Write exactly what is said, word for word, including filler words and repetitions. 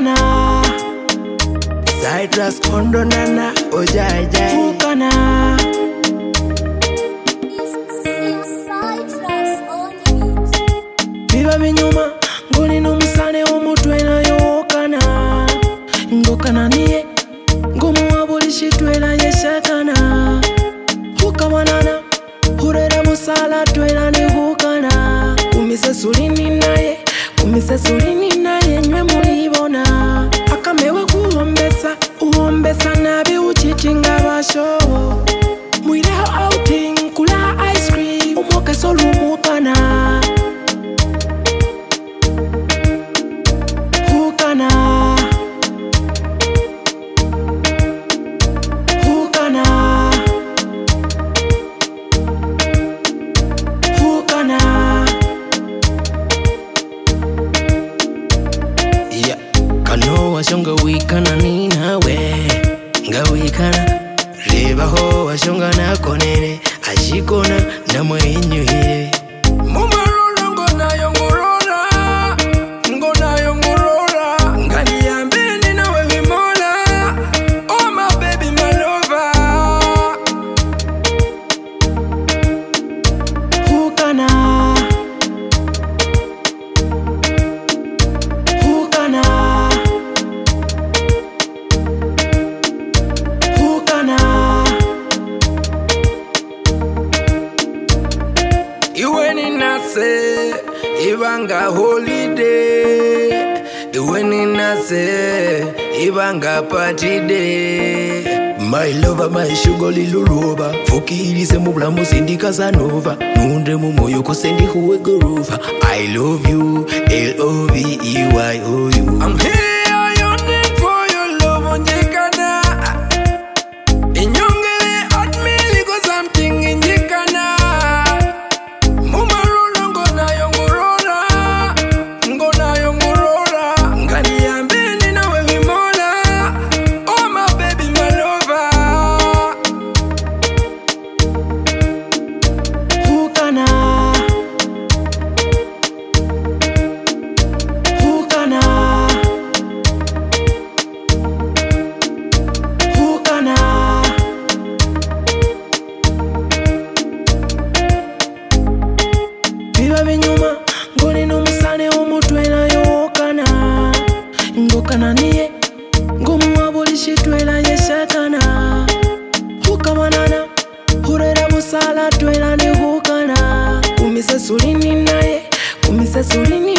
Hukana Citrus kondo nana ojai jai. Hukana Biba binyuma ngoli numusane omutwe nayo hukana. Ngokana niye ngomuwabuli shitwela yeshakana. Hukamanana hurera musala twela ni hukana. Kumise sulini naye kumise sulini naye nywe mulibona. Akamewe kuombesa uombesa nabi uchitinga basho. Mwileho outing kula ice cream umoke solumukana. Hukana Hukana Hukana Yeah, kano washonga wikana ni nawe nga wikana rebaho washonga nakonere ashikona namwe inyuhire mumarolo ngona yongorora ngona yongorora ngani yambeni nawe vimola. Oh my baby my lover. Hukana Hukana Hukana Iwe ni nase ibanga holiday. Iwe ni nase ibanga party day. My lover my sugar liluluba fukirise mu bulamu sindika zanova nunde mu moyo ko sendi huwe gorofa. I love you L O V E Y O U. I'm here yearning for your love onjekana. Inyongele at me liko something injekana. Mumarolo ngona yongorora ngona yongorora ngani yambeni nawe vimola. Oh my baby my lover. Hukana Hukana Hukana Biba binyuma ngoli numusane omutwe nayo hukana. Ngokana niye ngomuwabuli shitwela yeshakana. Hukamanana hurera musala twela ni hukana. Kumise sulini naye kumise sulini